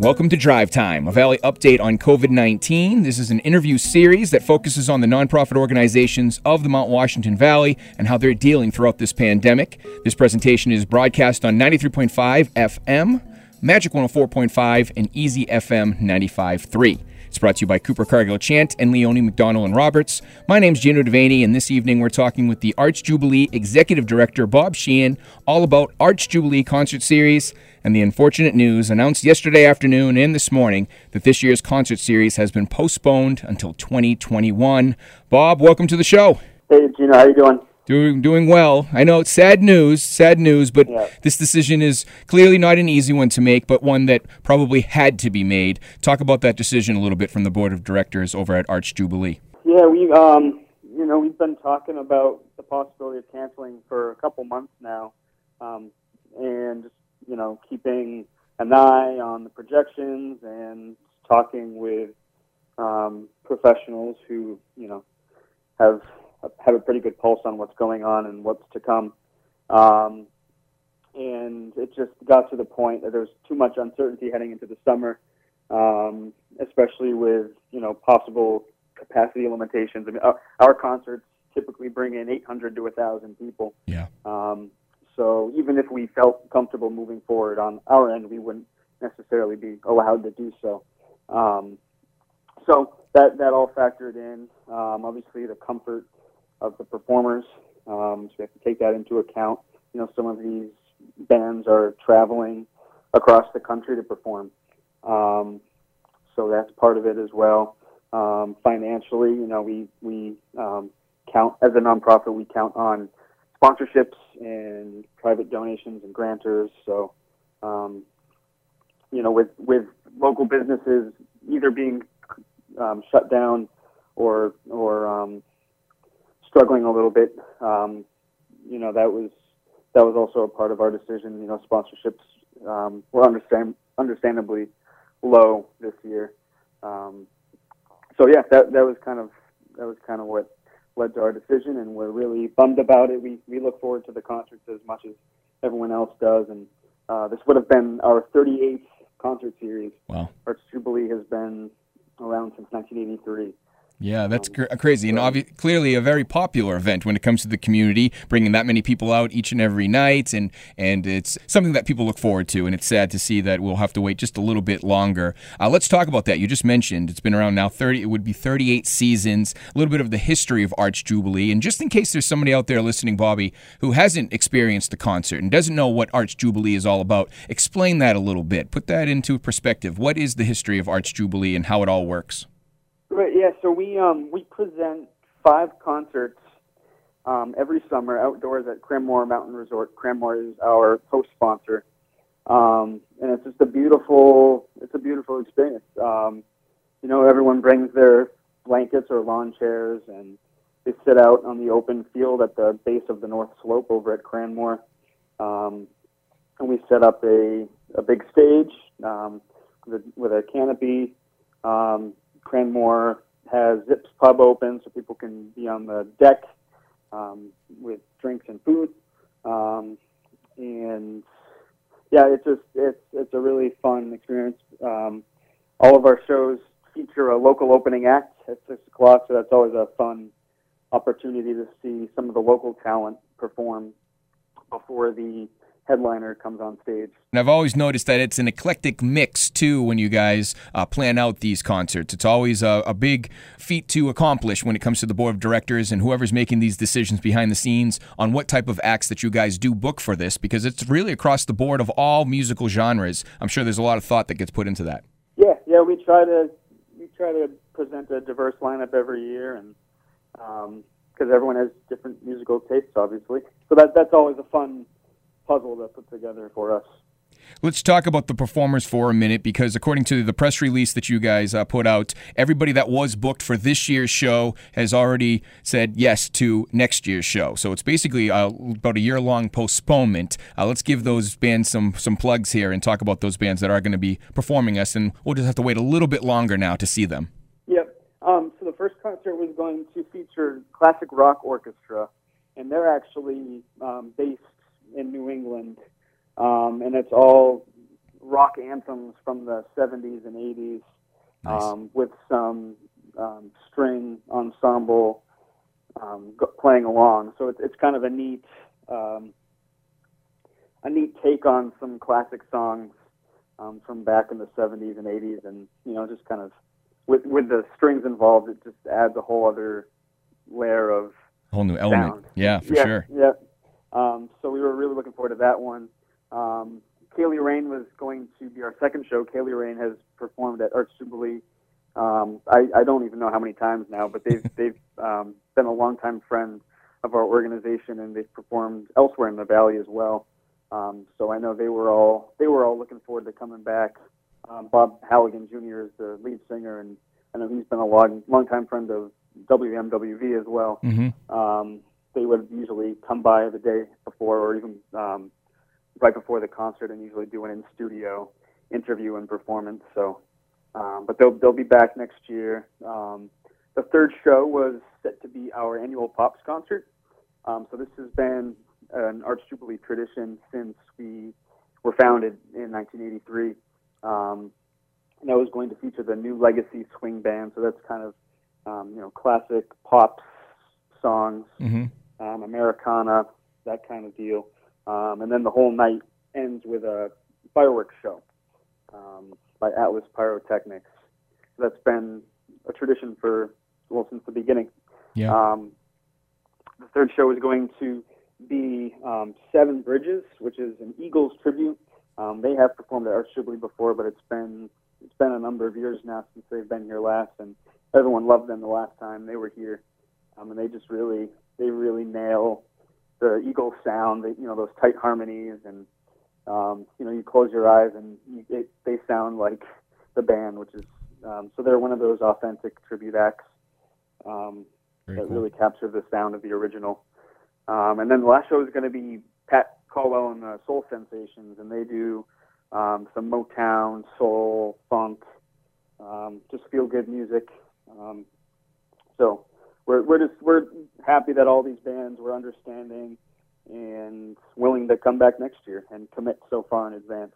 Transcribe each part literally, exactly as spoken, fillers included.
Welcome to Drive Time, a Valley update on covid nineteen. This is an interview series that focuses on the nonprofit organizations of the Mount Washington Valley and how they're dealing throughout this pandemic. This presentation is broadcast on ninety-three point five F M, Magic one oh four point five, and Easy F M ninety-five point three. It's brought to you by Cooper Cargill Chant and Leone McDonald and Roberts. My name's Gino Devaney, and this evening we're talking with the Arts Jubilee Executive Director, Bob Sheehan, all about Arts Jubilee Concert Series and the unfortunate news announced yesterday afternoon and this morning that this year's concert series has been postponed until twenty twenty-one. Bob, welcome to the show. Hey, Gino, how you doing? Doing doing well. I know it's sad news, sad news, but yeah. This decision is clearly not an easy one to make, but one that probably had to be made. Talk about that decision a little bit from the board of directors over at Arts Jubilee. Yeah, we, um, you know, we've been talking about the possibility of canceling for a couple months now, um, and just, you know, keeping an eye on the projections and talking with um, professionals who, you know, have have a pretty good pulse on what's going on and what's to come. Um, and it just got to the point that there's too much uncertainty heading into the summer, um, especially with, you know, possible capacity limitations. I mean, our, our concerts typically bring in eight hundred to one thousand people. Yeah. Um, so even if we felt comfortable moving forward on our end, we wouldn't necessarily be allowed to do so. Um, so that, that all factored in. Um, obviously, the comfort of the performers, um, so we have to take that into account. You know, some of these bands are traveling across the country to perform, um, so that's part of it as well. Um, financially, you know, we we um, count as a nonprofit. We count on sponsorships and private donations and grantors. So, um, you know, with with local businesses either being um, shut down or or um, struggling a little bit, um, you know, that was that was also a part of our decision. You know, sponsorships um, were understand, understandably low this year. Um, so yeah, that that was kind of that was kind of what led to our decision, and we're really bummed about it. We we look forward to the concerts as much as everyone else does, and uh, this would have been our thirty-eighth concert series. Wow. Arts Jubilee has been around since nineteen eighty-three. Yeah, that's cr- crazy, and obvi- clearly a very popular event when it comes to the community, bringing that many people out each and every night, and, and it's something that people look forward to, and it's sad to see that we'll have to wait just a little bit longer. Uh, let's talk about that. You just mentioned it's been around now thirty, it would be thirty-eight seasons, a little bit of the history of Arts Jubilee, and just in case there's somebody out there listening, Bobby, who hasn't experienced the concert and doesn't know what Arts Jubilee is all about, explain that a little bit. Put that into perspective. What is the history of Arts Jubilee and how it all works? Right, yeah, so we um, we present five concerts um, every summer outdoors at Cranmore Mountain Resort. Cranmore is our host sponsor, um, and it's just a beautiful it's a beautiful experience. Um, you know, everyone brings their blankets or lawn chairs, and they sit out on the open field at the base of the North Slope over at Cranmore, um, and we set up a a big stage um, with, with a canopy. Um, Cranmore has Zips Pub open, so people can be on the deck um, with drinks and food. Um, and yeah, it's just it's it's a really fun experience. Um, all of our shows feature a local opening act at six o'clock, so that's always a fun opportunity to see some of the local talent perform before the headliner comes on stage. And I've always noticed that it's an eclectic mix, too, when you guys uh, plan out these concerts. It's always a, a big feat to accomplish when it comes to the board of directors and whoever's making these decisions behind the scenes on what type of acts that you guys do book for this, because it's really across the board of all musical genres. I'm sure there's a lot of thought that gets put into that. Yeah, yeah, we try to we try to present a diverse lineup every year, and because um, everyone has different musical tastes, obviously. So that that's always a fun puzzle to put together for us. Let's talk about the performers for a minute, because according to the press release that you guys uh, put out, everybody that was booked for this year's show has already said yes to next year's show. So it's basically uh, about a year-long postponement. Uh, let's give those bands some some plugs here and talk about those bands that are going to be performing us, and we'll just have to wait a little bit longer now to see them. Yep. Um, so the first concert was going to feature Classic Rock Orchestra, and they're actually um, based in New England, um, and it's all rock anthems from the seventies and eighties, Nice. um, with some um, string ensemble um, go- playing along. So it's it's kind of a neat um, a neat take on some classic songs um, from back in the seventies and eighties, and you know, just kind of with with the strings involved, it just adds a whole other layer of Whole new element. sound. Yeah, for yeah, sure. Yeah. Um, so we were really looking forward to that one. Um, Kaylee Rain was going to be our second show. Kaylee Rain has performed at Arch Jubilee. Um, I, I don't even know how many times now, but they've they've um, been a longtime friend of our organization, and they've performed elsewhere in the Valley as well. Um, so I know they were all they were all looking forward to coming back. Um, Bob Halligan Junior is the lead singer, and I know he's been a long longtime friend of W M W V as well. Mm-hmm. Um, they would usually come by the day before, or even um, right before the concert, and usually do an in-studio interview and performance. So, um, but they'll they'll be back next year. Um, the third show was set to be our annual Pops concert. Um, so this has been an Arch Jubilee tradition since we were founded in nineteen eighty-three. Um, and that was going to feature the New Legacy Swing Band. So that's kind of um, you know classic pop songs, Mm-hmm. um, Americana, that kind of deal. Um, and then the whole night ends with a fireworks show um, by Atlas Pyrotechnics. So that's been a tradition for, well, since the beginning. Yeah. Um, the third show is going to be um, Seven Bridges, which is an Eagles tribute. Um, they have performed at Arch Jubilee before, but it's been it's been a number of years now since they've been here last, and everyone loved them the last time they were here. Um, and they just really they really nail the Eagles sound, they, you know, those tight harmonies, and um, you know, you close your eyes and you, it, they sound like the band, which is um, so they're one of those authentic tribute acts um, that Very cool. really capture the sound of the original. Um, and then the last show is going to be Pat Caldwell and the Soul Sensations, and they do um, some Motown, soul, funk, um, just feel good music. Um, so. We're we're just we're happy that all these bands were understanding and willing to come back next year and commit so far in advance.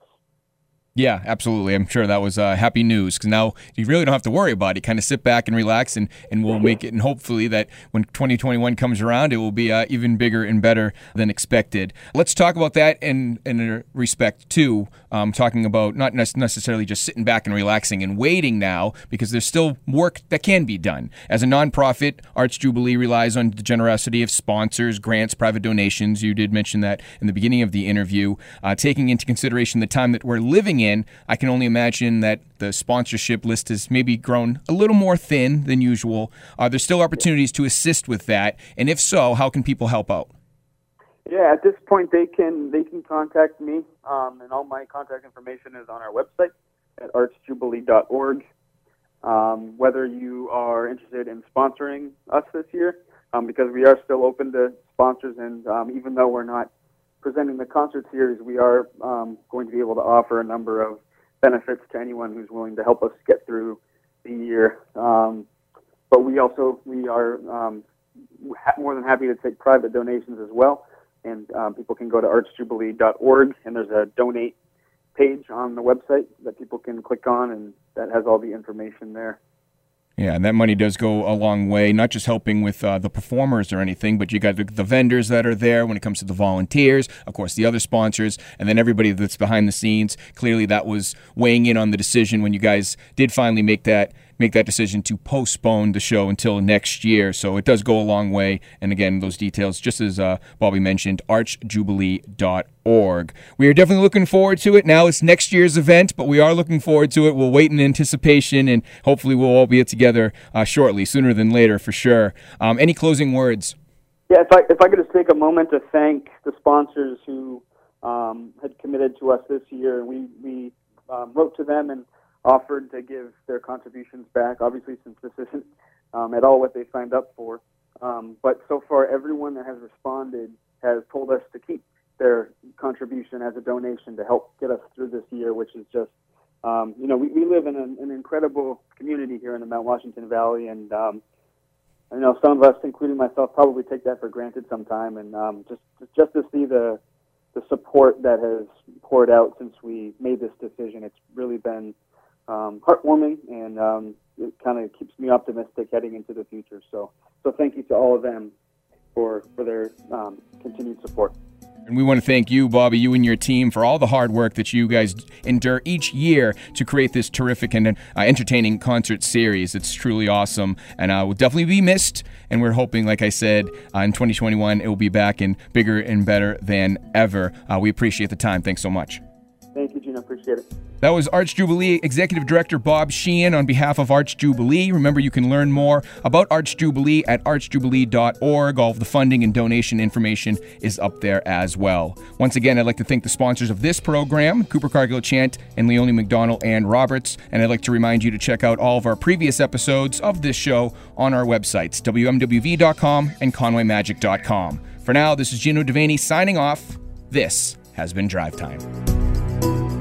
Yeah, absolutely. I'm sure that was uh, happy news, because now you really don't have to worry about it. Kind of sit back and relax, and, and we'll make it, and hopefully that when twenty twenty-one comes around, it will be uh, even bigger and better than expected. Let's talk about that in, in respect to um, talking about not necessarily just sitting back and relaxing and waiting now, because there's still work that can be done. As a nonprofit, Arch Jubilee relies on the generosity of sponsors, grants, private donations. You did mention that in the beginning of the interview. Uh, taking into consideration the time that we're living in, I can only imagine that the sponsorship list has maybe grown a little more thin than usual. Are there still opportunities to assist with that? And if so, how can people help out? Yeah, at this point they can they can contact me, um, and all my contact information is on our website at arch jubilee dot org. Um, whether you are interested in sponsoring us this year, um, because we are still open to sponsors, and um, even though we're not presenting the concert series, we are um, going to be able to offer a number of benefits to anyone who's willing to help us get through the year. Um, but we also we are um, ha- more than happy to take private donations as well, and um, people can go to arch jubilee dot org, and there's a donate page on the website that people can click on, and that has all the information there. Yeah, and that money does go a long way, not just helping with uh, the performers or anything, but you got the, the vendors that are there when it comes to the volunteers, of course, the other sponsors, and then everybody that's behind the scenes. Clearly, that was weighing in on the decision when you guys did finally make that make that decision to postpone the show until next year. So it does go a long way. And again, those details, just as uh, Bobby mentioned, arch jubilee dot org. We are definitely looking forward to it. Now it's next year's event, but we are looking forward to it. We'll wait in anticipation, and hopefully we'll all be together uh, shortly, sooner than later for sure. Um, any closing words? Yeah, if I, if I could just take a moment to thank the sponsors who um, had committed to us this year. We, we um, wrote to them and offered to give their contributions back, obviously, since this isn't um, at all what they signed up for. Um, but so far, everyone that has responded has told us to keep their contribution as a donation to help get us through this year, which is just, um, you know, we, we live in an, an incredible community here in the Mount Washington Valley, and um, I know some of us, including myself, probably take that for granted sometime, and um, just just to see the the support that has poured out since we made this decision. It's really been um, heartwarming, and um, it kind of keeps me optimistic heading into the future. So, so thank you to all of them for for their um, continued support. And we want to thank you, Bobby, you and your team, for all the hard work that you guys endure each year to create this terrific and uh, entertaining concert series. It's truly awesome, and uh, will definitely be missed. And we're hoping, like I said, uh, in twenty twenty-one, it will be back and bigger and better than ever. Uh, we appreciate the time. Thanks so much. Thank you, Gino. Appreciate it. That was Arts Jubilee Executive Director Bob Sheehan on behalf of Arts Jubilee. Remember, you can learn more about Arts Jubilee at arts jubilee dot org. All of the funding and donation information is up there as well. Once again, I'd like to thank the sponsors of this program, Cooper Cargill Chant and Leonie McDonald and Roberts. And I'd like to remind you to check out all of our previous episodes of this show on our websites, w m w v dot com and conway magic dot com. For now, this is Gino Devaney signing off. This has been Drive Time.